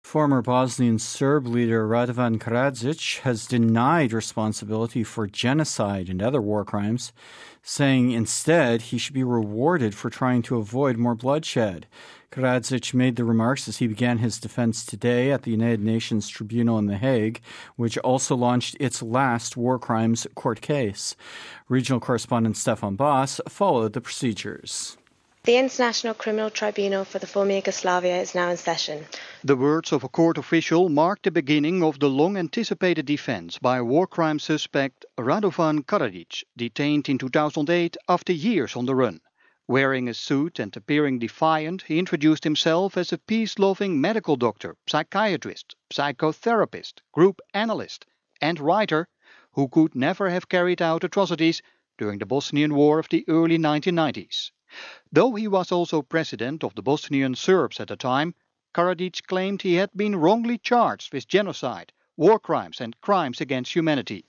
Former Bosnian Serb leader Radovan Karadzic has denied responsibility for genocide and other war crimes, saying instead he should be rewarded for trying to avoid more bloodshed. Karadzic made the remarks as he began his defense today at the United Nations Tribunal in The Hague, which also launched its last war crimes court case. Regional correspondent Stefan Boss followed the procedures. The International Criminal Tribunal for the former Yugoslavia is now in session. The words of a court official marked the beginning of the long-anticipated defense by war crime suspect Radovan Karadzic, detained in 2008 after years on the run. Wearing a suit and appearing defiant, he introduced himself as a peace-loving medical doctor, psychiatrist, psychotherapist, group analyst, and writer who could never have carried out atrocities during the Bosnian War of the early 1990s. Though he was also president of the Bosnian Serbs at the time, Karadzic claimed he had been wrongly charged with genocide, war crimes and crimes against humanity.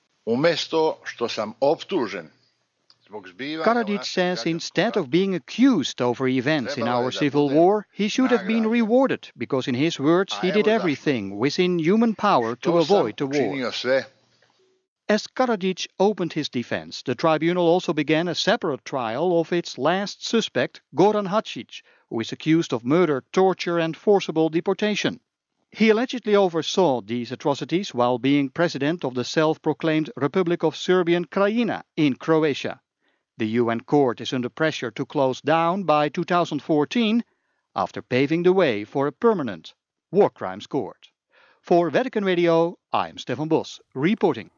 Karadzic says instead of being accused over events in our civil war, he should have been rewarded because, in his words, he did everything within human power to avoid the war. As Karadzic opened his defense, the tribunal also began a separate trial of its last suspect, Goran Hadžić, who is accused of murder, torture and forcible deportation. He allegedly oversaw these atrocities while being president of the self-proclaimed Republic of Serbian Krajina in Croatia. The UN court is under pressure to close down by 2014 after paving the way for a permanent war crimes court. For Vatican Radio, I am Stefan Bos, reporting.